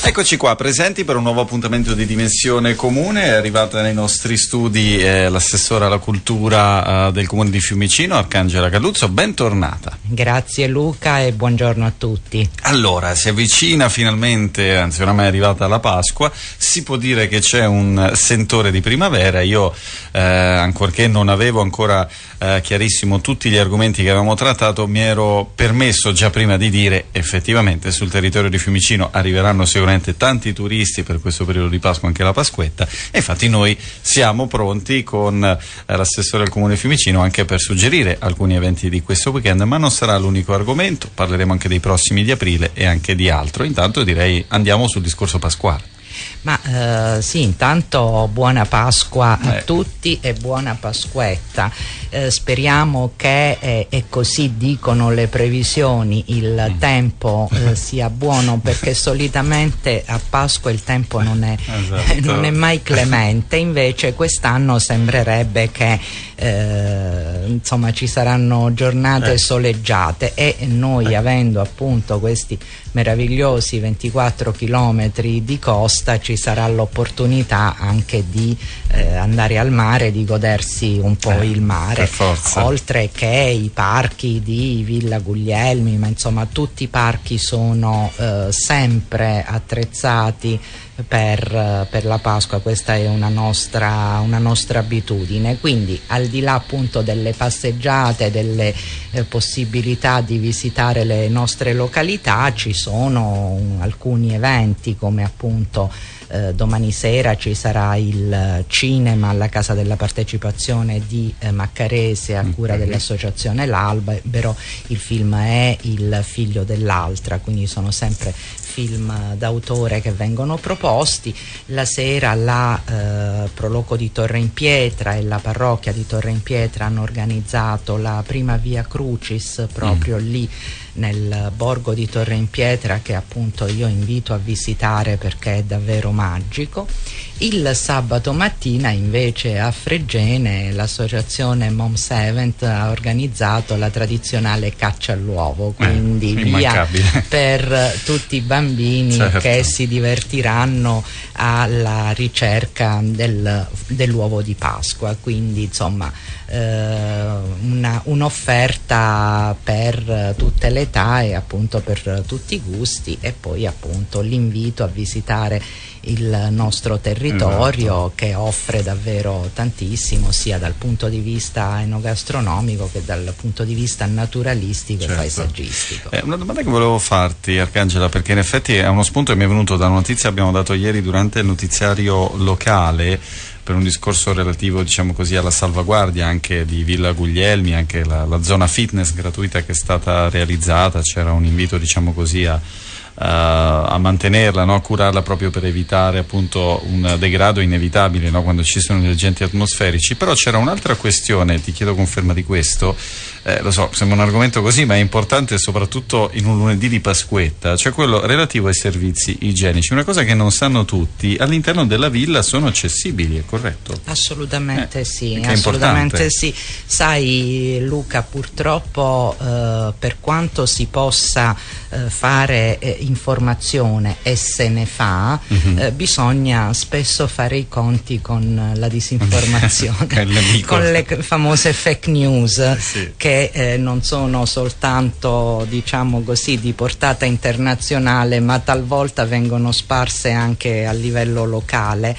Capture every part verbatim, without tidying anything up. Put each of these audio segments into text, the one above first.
Eccoci qua, presenti per un nuovo appuntamento di Dimensione Comune. È arrivata nei nostri studi eh, l'assessora alla cultura eh, del Comune di Fiumicino, Arcangela Galluzzo. Bentornata. Grazie Luca e buongiorno a tutti. Allora, si avvicina finalmente, anzi oramai è arrivata la Pasqua, si può dire che c'è un sentore di primavera. Io, eh, ancorché non avevo ancora eh, chiarissimo tutti gli argomenti che avevamo trattato, mi ero permesso già prima di dire effettivamente sul territorio di Fiumicino arriveranno sicuramente tanti turisti per questo periodo di Pasqua, anche la Pasquetta, e infatti noi siamo pronti con eh, l'assessore del Comune Fiumicino anche per suggerire alcuni eventi di questo weekend, ma non sarà l'unico argomento, parleremo anche dei prossimi di aprile e anche di altro. Intanto direi andiamo sul discorso pasquale. Ma eh, sì, intanto buona Pasqua a eh. tutti e buona Pasquetta. Eh, speriamo che, eh, e così dicono le previsioni, il mm. tempo eh, sia buono, perché solitamente a Pasqua il tempo non è, esatto. eh, non è mai clemente. Invece quest'anno sembrerebbe che eh, insomma ci saranno giornate eh. soleggiate, e noi, eh. avendo appunto questi meravigliosi ventiquattro chilometri di costa, ci sarà l'opportunità anche di eh, andare al mare, di godersi un po' eh, il mare, oltre che i parchi di Villa Guglielmi, ma insomma tutti i parchi sono eh, sempre attrezzati per, per la Pasqua. Questa è una nostra, una nostra abitudine, quindi al di là appunto delle passeggiate, delle eh, possibilità di visitare le nostre località, ci sono um, alcuni eventi, come appunto eh, domani sera ci sarà il cinema alla Casa della Partecipazione di eh, Maccarese a cura mm-hmm. dell'associazione L'Albero. Il film è Il figlio dell'altra, quindi sono sempre film d'autore che vengono proposti. La sera la eh, Proloco di Torre in Pietra e la parrocchia di Torre in Pietra hanno organizzato la prima Via Crucis proprio mm. lì nel borgo di Torre in Pietra, che appunto io invito a visitare perché è davvero magico. Il sabato mattina invece a Fregene l'associazione Moms Event ha organizzato la tradizionale caccia all'uovo, quindi eh, via per tutti i bambini certo. che si divertiranno alla ricerca del, dell'uovo di Pasqua. Quindi insomma eh, una, un'offerta per tutte le età e appunto per tutti i gusti, e poi appunto l'invito a visitare il nostro territorio esatto. che offre davvero tantissimo, sia dal punto di vista enogastronomico che dal punto di vista naturalistico certo. e paesaggistico. Eh, una domanda che volevo farti, Arcangela, perché in effetti è uno spunto che mi è venuto da una notizia che abbiamo dato ieri durante il notiziario locale, per un discorso relativo, diciamo così, alla salvaguardia anche di Villa Guglielmi, anche la, la zona fitness gratuita che è stata realizzata. C'era un invito, diciamo così, a Uh, a mantenerla, no? A curarla, proprio per evitare appunto un degrado inevitabile, no? Quando ci sono gli agenti atmosferici. Però c'era un'altra questione, ti chiedo conferma di questo, eh, lo so, sembra un argomento così, ma è importante soprattutto in un lunedì di Pasquetta, cioè quello relativo ai servizi igienici. Una cosa che non sanno tutti: all'interno della villa sono accessibili, è corretto? Assolutamente eh, sì, assolutamente sì. Sai Luca, purtroppo eh, per quanto si possa eh, fare eh, informazione e se ne fa, mm-hmm. eh, bisogna spesso fare i conti con la disinformazione, con le famose fake news eh sì. che eh, non sono soltanto, diciamo così, di portata internazionale, ma talvolta vengono sparse anche a livello locale,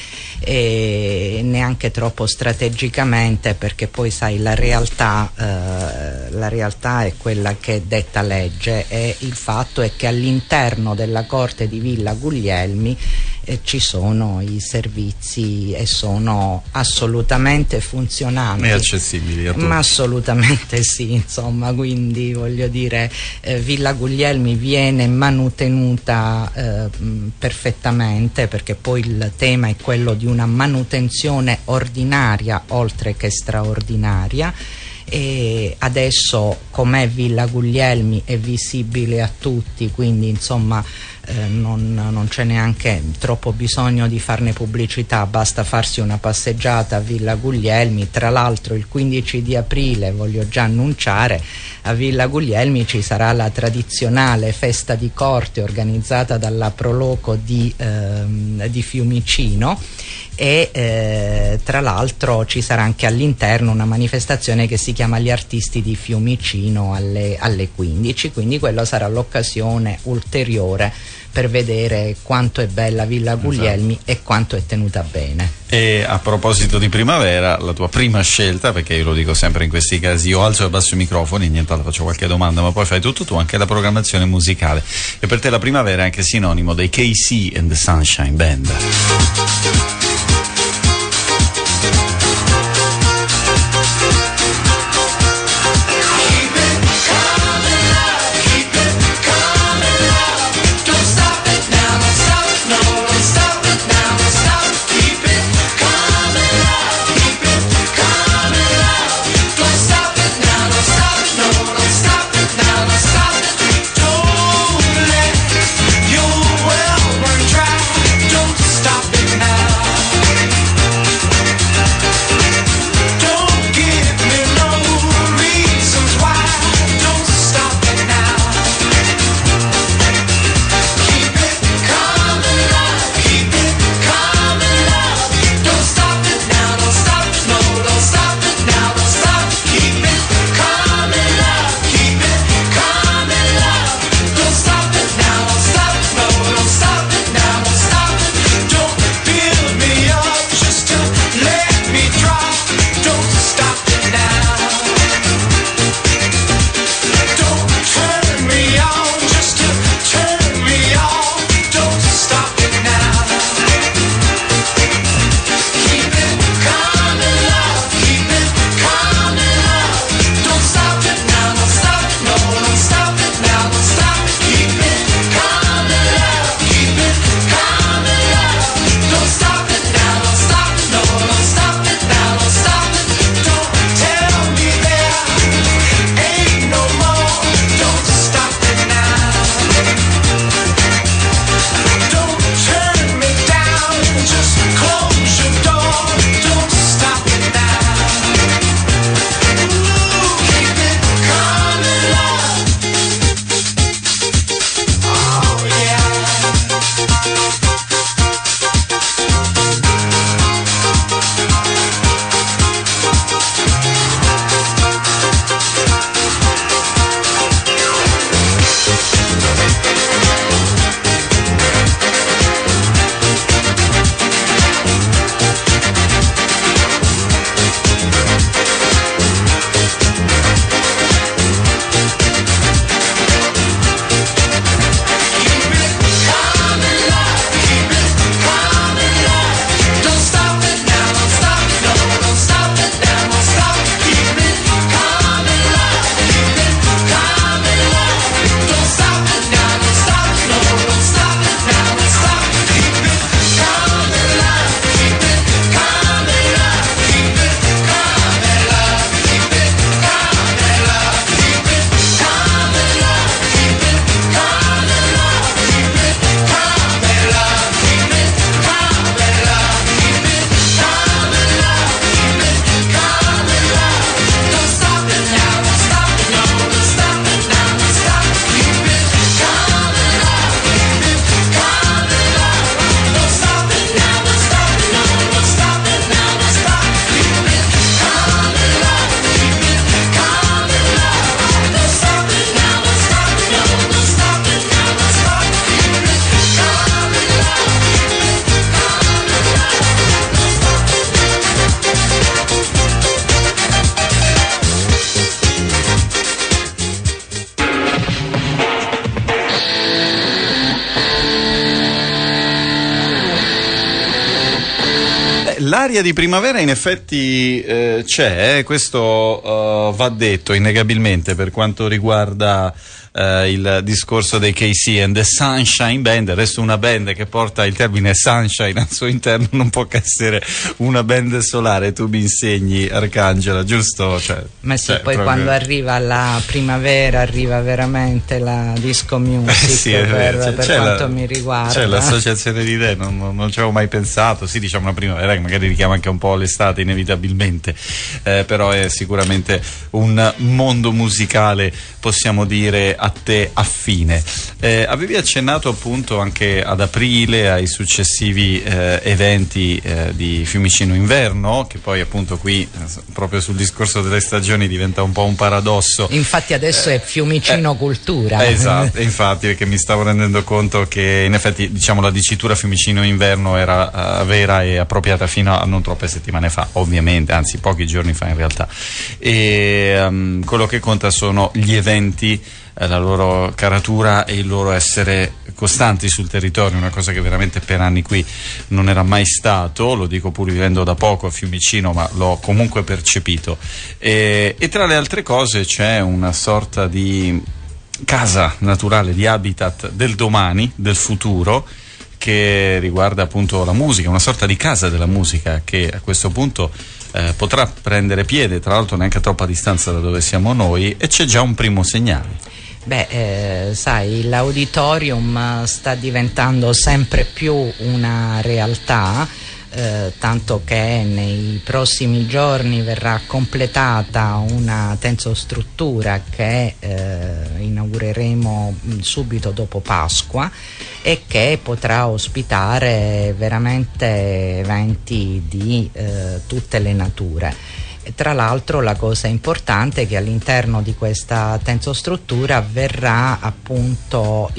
e neanche troppo strategicamente, perché poi sai la realtà eh, la realtà è quella che detta legge, e il fatto è che all'interno della corte di Villa Guglielmi eh, ci sono i servizi e sono assolutamente funzionanti e accessibili a tutti. Ma assolutamente sì, insomma, quindi voglio dire eh, Villa Guglielmi viene manutenuta eh, perfettamente, perché poi il tema è quello di una manutenzione ordinaria oltre che straordinaria. E adesso, com'è Villa Guglielmi, è visibile a tutti, quindi insomma eh, non, non c'è neanche troppo bisogno di farne pubblicità, basta farsi una passeggiata a Villa Guglielmi. Tra l'altro il quindici di aprile, voglio già annunciare, a Villa Guglielmi ci sarà la tradizionale festa di corte organizzata dalla Proloco di, ehm, di Fiumicino, e eh, tra l'altro ci sarà anche all'interno una manifestazione che si chiama Gli Artisti di Fiumicino alle, alle quindici, quindi quello sarà l'occasione ulteriore per vedere quanto è bella Villa Guglielmi, esatto, e quanto è tenuta bene. E a proposito di primavera, la tua prima scelta, perché io lo dico sempre in questi casi, io alzo e abbasso i microfoni, niente, faccio qualche domanda, ma poi fai tutto tu, anche la programmazione musicale, e per te la primavera è anche sinonimo dei K C and the Sunshine Band. L'aria di primavera in effetti eh, c'è, eh, questo uh, va detto innegabilmente per quanto riguarda eh, il discorso dei K C and the Sunshine Band. Adesso una band che porta il termine Sunshine al suo interno non può che essere una band solare. Tu mi insegni, Arcangela, giusto? Cioè, ma sì, cioè, poi proprio... quando arriva la primavera arriva veramente la disco music, eh sì, per, c'è, per c'è quanto la, mi riguarda. C'è l'associazione di idee, non, non, non ci avevo mai pensato. Sì, diciamo una primavera che magari richiama anche un po' l'estate inevitabilmente, eh, però è sicuramente un mondo musicale, possiamo dire, a te affine. Eh, avevi accennato appunto anche ad aprile ai successivi eh, eventi eh, di Fiumicino Inverno, che poi appunto qui eh, proprio sul discorso delle stagioni diventa un po' un paradosso. Infatti adesso eh, è Fiumicino eh, Cultura. Esatto, infatti, perché mi stavo rendendo conto che in effetti, diciamo, la dicitura Fiumicino Inverno era uh, vera e appropriata fino a non troppe settimane fa, ovviamente, anzi pochi giorni fa in realtà. E um, quello che conta sono gli eventi, eh, la loro caratura e il loro essere costanti sul territorio, una cosa che veramente per anni qui non era mai stato. Lo dico pur vivendo da poco a Fiumicino, ma l'ho comunque percepito. E, e tra le altre cose c'è una sorta di casa naturale, di habitat del domani, del futuro, che riguarda appunto la musica, una sorta di casa della musica che a questo punto eh, potrà prendere piede, tra l'altro neanche a troppa distanza da dove siamo noi, e c'è già un primo segnale. Beh, eh, sai, l'auditorium sta diventando sempre più una realtà, eh, tanto che nei prossimi giorni verrà completata una tensostruttura che eh, inaugureremo subito dopo Pasqua e che potrà ospitare veramente eventi di eh, tutte le nature. Tra l'altro la cosa importante è che all'interno di questa tensostruttura verrà appunto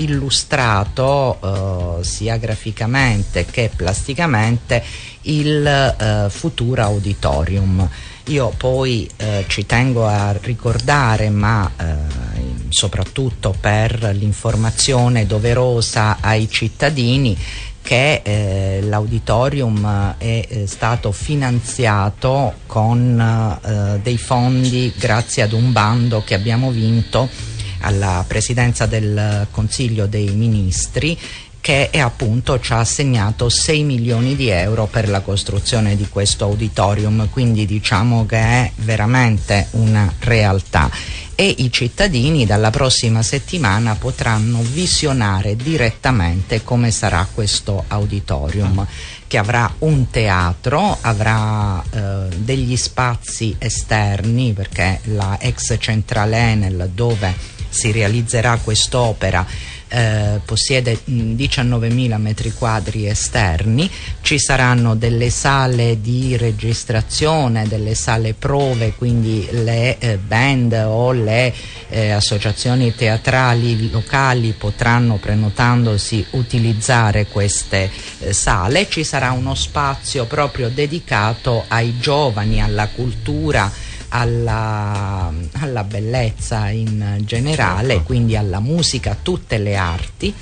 illustrato eh, sia graficamente che plasticamente il eh, futuro auditorium. Io poi eh, ci tengo a ricordare, ma eh, soprattutto per l'informazione doverosa ai cittadini, che eh, l'auditorium è, è stato finanziato con eh, dei fondi grazie ad un bando che abbiamo vinto alla Presidenza del Consiglio dei Ministri, che è, appunto ci ha assegnato sei milioni di euro per la costruzione di questo auditorium, quindi diciamo che è veramente una realtà. E i cittadini dalla prossima settimana potranno visionare direttamente come sarà questo auditorium, che avrà un teatro, avrà eh, degli spazi esterni, perché la ex centrale Enel, dove si realizzerà quest'opera, Eh, possiede diciannovemila metri quadri esterni. Ci saranno delle sale di registrazione, delle sale prove, quindi le eh, band o le eh, associazioni teatrali locali potranno, prenotandosi, utilizzare queste eh, sale. Ci sarà uno spazio proprio dedicato ai giovani, alla cultura, Alla, alla bellezza in generale, certo, quindi alla musica, tutte le arti,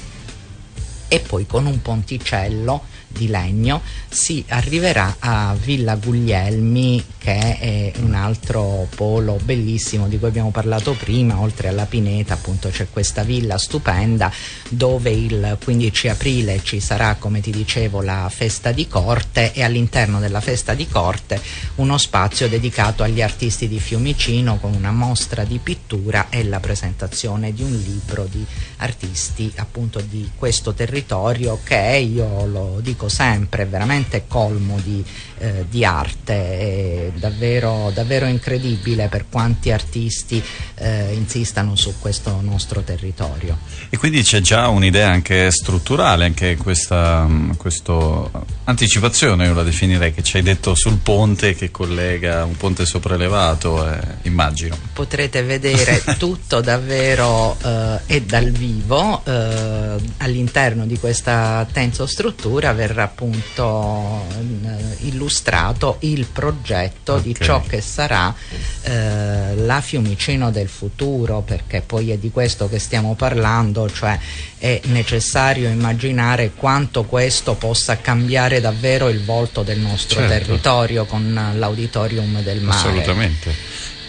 e poi con un ponticello di legno si arriverà a Villa Guglielmi, che è un altro polo bellissimo di cui abbiamo parlato prima. Oltre alla pineta, appunto, c'è questa villa stupenda dove il quindici aprile ci sarà, come ti dicevo, la festa di corte, e all'interno della festa di corte uno spazio dedicato agli artisti di Fiumicino, con una mostra di pittura e la presentazione di un libro di artisti appunto di questo territorio, che io lo dico sempre, è veramente colmo di, eh, di arte. È davvero, davvero incredibile per quanti artisti eh, insistano su questo nostro territorio. E quindi c'è già un'idea anche strutturale, anche questa questo anticipazione, io la definirei, che ci hai detto sul ponte che collega, un ponte sopraelevato, eh, immagino. Potrete vedere tutto davvero eh, e dal vivo. eh, all'interno di questa tensostruttura verrà appunto eh, illustrato il progetto, okay, di ciò che sarà eh, la Fiumicino del futuro, perché poi è di questo che stiamo parlando, cioè è necessario immaginare quanto questo possa cambiare davvero il volto del nostro, certo, territorio con l'auditorium del mare. Assolutamente. E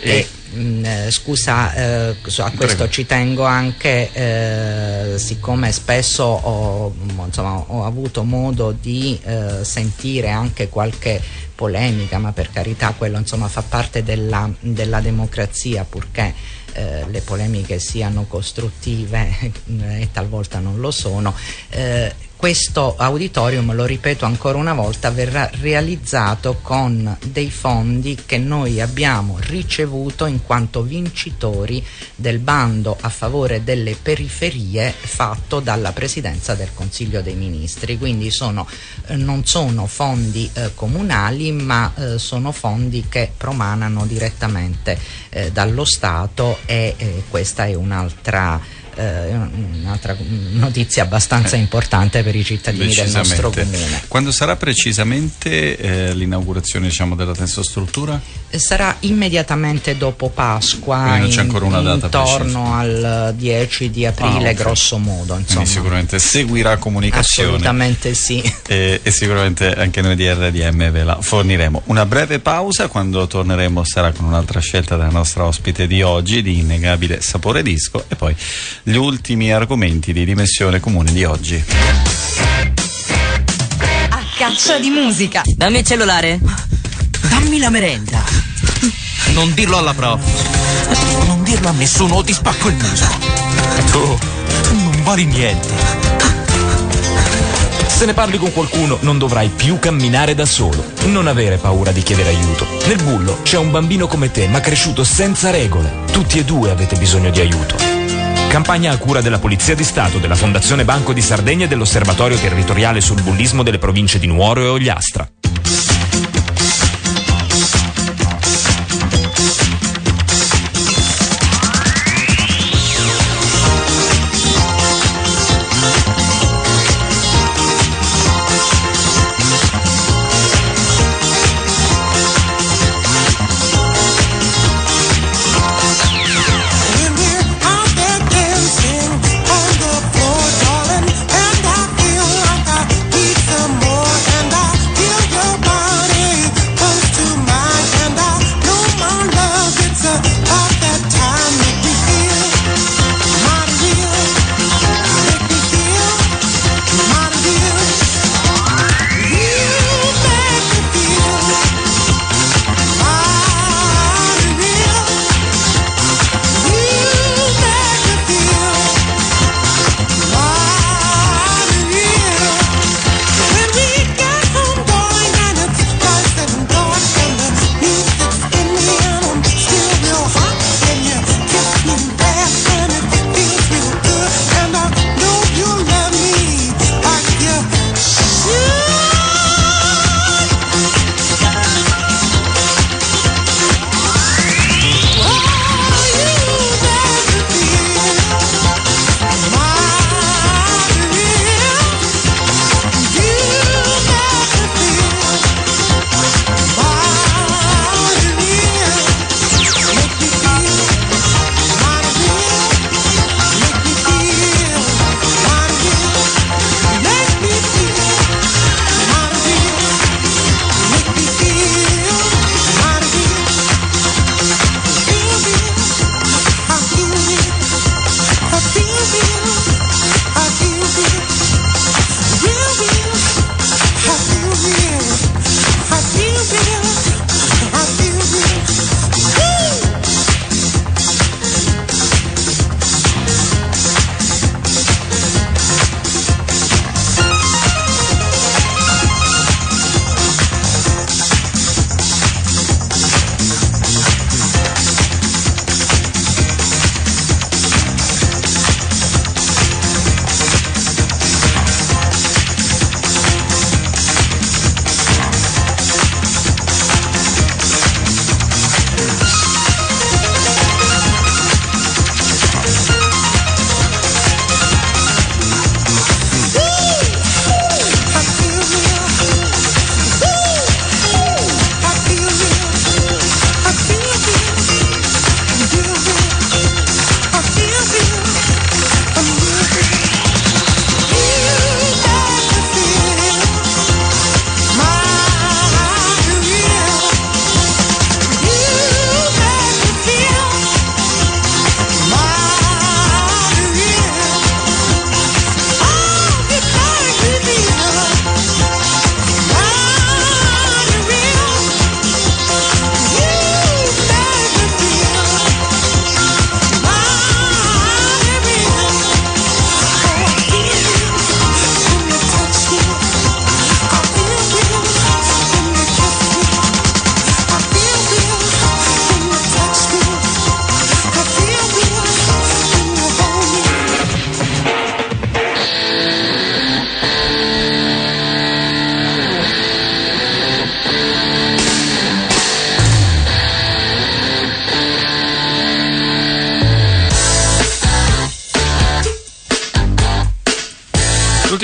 mh, eh, scusa, eh, a questo Prego. Ci tengo anche, eh, siccome spesso ho, insomma, ho avuto modo di eh, sentire anche qualche polemica, ma per carità quello insomma fa parte della, della democrazia, purché eh, le polemiche siano costruttive e talvolta non lo sono. Eh, Questo auditorium, lo ripeto ancora una volta, verrà realizzato con dei fondi che noi abbiamo ricevuto in quanto vincitori del bando a favore delle periferie fatto dalla Presidenza del Consiglio dei Ministri. Quindi sono, eh, non sono fondi eh, comunali, ma eh, sono fondi che promanano direttamente eh, dallo Stato e eh, questa è un'altra Eh, un'altra notizia abbastanza eh, importante per i cittadini del nostro comune. Quando sarà precisamente eh, l'inaugurazione, diciamo, della tensostruttura? Eh, sarà immediatamente dopo Pasqua, non c'è ancora una data intorno precisa. Al dieci di aprile, ah, okay. grosso modo, insomma. Quindi sicuramente seguirà comunicazione. Assolutamente sì. E, e sicuramente anche noi di R D M ve la forniremo. Una breve pausa, quando torneremo sarà con un'altra scelta della nostra ospite di oggi, di innegabile sapore disco, e poi gli ultimi argomenti di Dimensione Comune di oggi. A caccia di musica. Dammi il cellulare. Dammi la merenda. Non dirlo alla prof. Non dirlo a nessuno o ti spacco il muso. Tu, tu non vali niente. Se ne parli con qualcuno non dovrai più camminare da solo. Non avere paura di chiedere aiuto. Nel bullo c'è un bambino come te, ma cresciuto senza regole. Tutti e due avete bisogno di aiuto. Campagna a cura della Polizia di Stato, della Fondazione Banco di Sardegna e dell'Osservatorio Territoriale sul Bullismo delle province di Nuoro e Ogliastra. Feel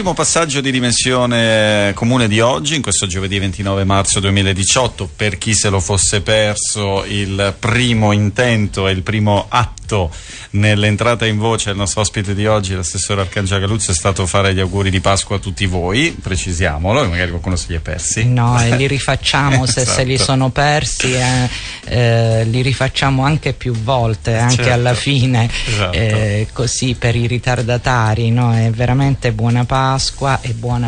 Ultimo passaggio di dimensione comune di oggi, in questo giovedì ventinove marzo duemiladiciotto, per chi se lo fosse perso, il primo intento e il primo atto nell'entrata in voce del nostro ospite di oggi, l'assessore Arcangela Galluzzo, è stato fare gli auguri di Pasqua a tutti voi, precisiamolo, magari qualcuno se li è persi. No, e li rifacciamo se Esatto. se li sono persi, eh, eh, li rifacciamo anche più volte, anche Certo. alla fine, Esatto. eh, così per i ritardatari, no? È veramente buona Pasqua e buona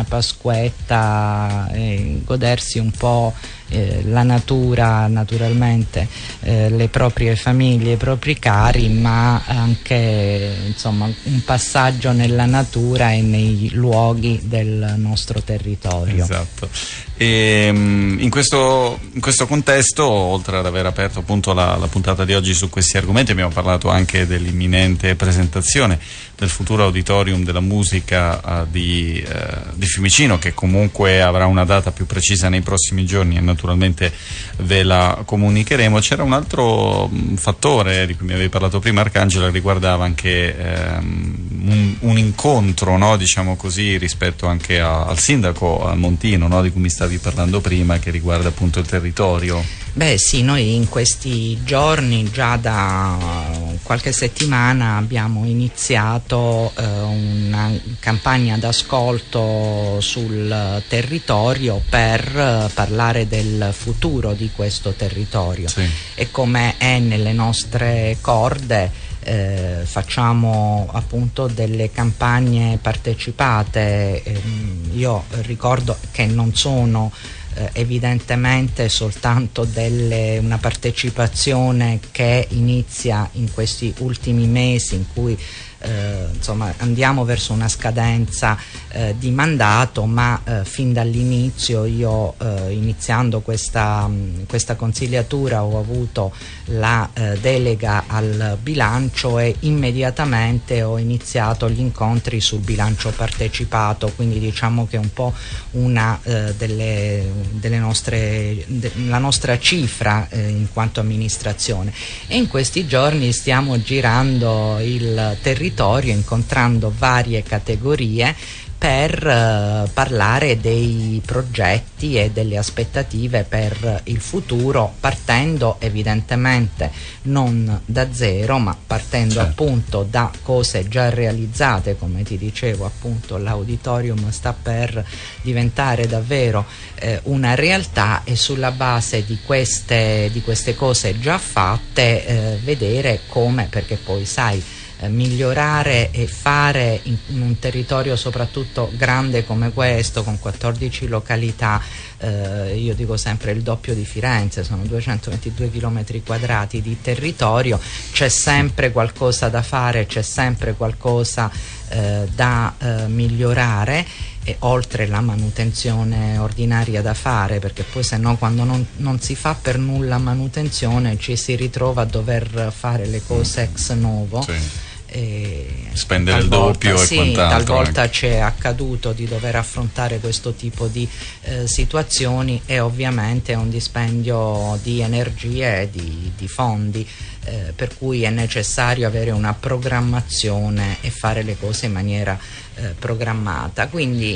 Pasquetta, e godersi un po' Eh, la natura, naturalmente, eh, le proprie famiglie, i propri cari, ma anche insomma un passaggio nella natura e nei luoghi del nostro territorio. Esatto. E, in, questo, in questo contesto, oltre ad aver aperto appunto la, la puntata di oggi su questi argomenti, abbiamo parlato anche dell'imminente presentazione del futuro auditorium della musica uh, di, uh, di Fiumicino, che comunque avrà una data più precisa nei prossimi giorni e naturalmente ve la comunicheremo. C'era un altro mh, fattore di cui mi avevi parlato prima, Arcangela, che riguardava anche um, un, un incontro, no, diciamo così, rispetto anche a, al sindaco a Montino, no, di cui mi stavi parlando prima, che riguarda appunto il territorio. Beh sì, noi in questi giorni, già da qualche settimana, abbiamo iniziato eh, una campagna d'ascolto sul territorio per eh, parlare del futuro di questo territorio. Sì. E come è nelle nostre corde, eh, facciamo appunto delle campagne partecipate. Eh, io ricordo che non sono Eh, evidentemente soltanto delle, una partecipazione che inizia in questi ultimi mesi in cui eh, insomma andiamo verso una scadenza eh, di mandato, ma eh, fin dall'inizio io eh, iniziando questa, mh, questa consigliatura ho avuto la eh, delega al bilancio e immediatamente ho iniziato gli incontri sul bilancio partecipato, quindi diciamo che è un po' una eh, delle, delle nostre de, la nostra cifra eh, in quanto amministrazione. E in questi giorni stiamo girando il territorio, incontrando varie categorie per eh, parlare dei progetti e delle aspettative per il futuro, partendo evidentemente non da zero, ma partendo certo. appunto da cose già realizzate. Come ti dicevo, appunto l'auditorium sta per diventare davvero eh, una realtà, e sulla base di queste, di queste cose già fatte eh, vedere come, perché poi sai, Eh, migliorare e fare in, in un territorio soprattutto grande come questo, con quattordici località, eh, io dico sempre il doppio di Firenze, sono duecentoventidue chilometri quadrati di territorio, c'è sempre qualcosa da fare, c'è sempre qualcosa eh, da eh, migliorare, e oltre la manutenzione ordinaria da fare, perché poi se no quando non, non si fa per nulla manutenzione ci si ritrova a dover fare le cose ex novo. Sì. E spendere talvolta, il doppio sì, e quant'altro. talvolta ci è accaduto di dover affrontare questo tipo di eh, situazioni, e ovviamente è un dispendio di energie e di, di fondi, eh, per cui è necessario avere una programmazione e fare le cose in maniera eh, programmata. Quindi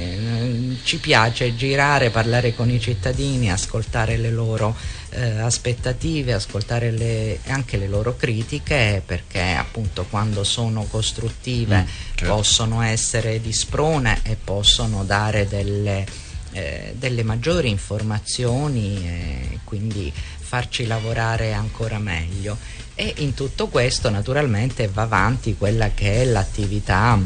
eh, ci piace girare, parlare con i cittadini, ascoltare le loro eh, aspettative, ascoltare le, anche le loro critiche, perché appunto quando sono costruttive mm, certo. possono essere di sprone e possono dare delle, eh, delle maggiori informazioni, e quindi farci lavorare ancora meglio. E in tutto questo naturalmente va avanti quella che è l'attività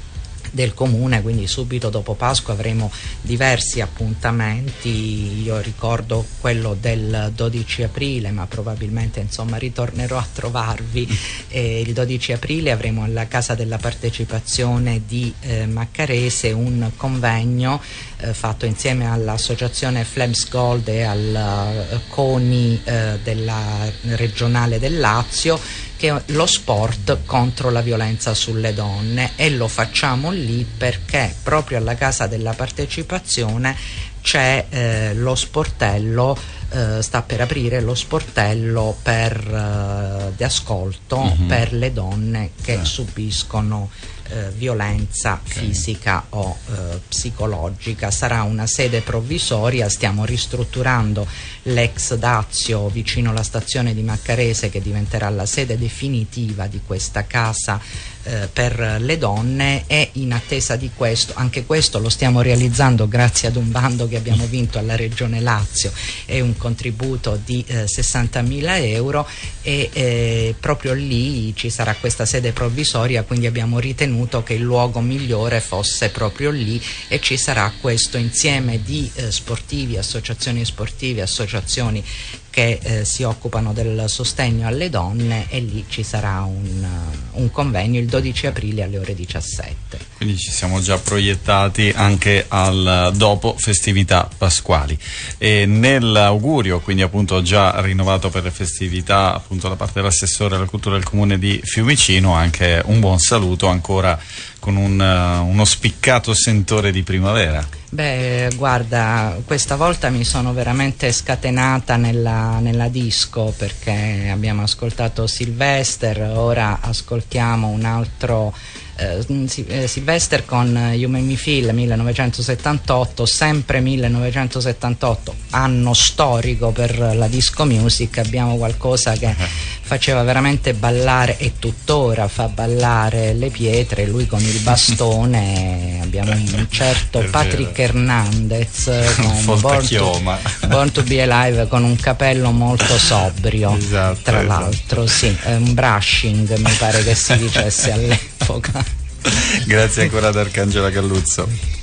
del comune, quindi subito dopo Pasqua avremo diversi appuntamenti. Io ricordo quello del dodici aprile, ma probabilmente insomma ritornerò a trovarvi. Eh, il dodici aprile avremo alla Casa della Partecipazione di eh, Maccarese un convegno eh, fatto insieme all'associazione Flames Gold e al uh, CONI eh, della regionale del Lazio, che è lo sport contro la violenza sulle donne, e lo facciamo lì perché proprio alla Casa della Partecipazione c'è eh, lo sportello, eh, sta per aprire lo sportello per, eh, di ascolto uh-huh. per le donne che sì. subiscono eh, violenza okay. fisica o eh, psicologica. Sarà una sede provvisoria, stiamo ristrutturando l'ex Dazio vicino alla stazione di Maccarese, che diventerà la sede definitiva di questa casa eh, per le donne, e in attesa di questo, anche questo lo stiamo realizzando grazie ad un bando che abbiamo vinto alla Regione Lazio, è un contributo di eh, sessantamila euro, e eh, proprio lì ci sarà questa sede provvisoria, quindi abbiamo ritenuto che il luogo migliore fosse proprio lì, e ci sarà questo insieme di eh, sportivi, associazioni sportive, associazioni che eh, si occupano del sostegno alle donne, e lì ci sarà un, uh, un convegno il dodici aprile alle ore diciassette. Quindi ci siamo già proiettati anche al dopo festività pasquali, e nell'augurio, quindi appunto già rinnovato per le festività appunto da parte dell'assessore alla cultura del comune di Fiumicino, anche un buon saluto ancora con un, uh, uno spiccato sentore di primavera. Beh, guarda, questa volta mi sono veramente scatenata nella, nella disco, perché abbiamo ascoltato Sylvester, ora ascoltiamo un altro eh, Sylvester con You Make Me Feel millenovecentosettantotto, sempre millenovecentosettantotto, anno storico per la disco music. Abbiamo qualcosa che faceva veramente ballare, e tuttora fa ballare le pietre, lui con il bastone. Abbiamo un certo Patrick Hernandez con Born to, Born to Be Alive, con un capello molto sobrio, esatto, tra esatto. l'altro sì, un brushing mi pare che si dicesse all'epoca. Grazie ancora ad Arcangela Galluzzo.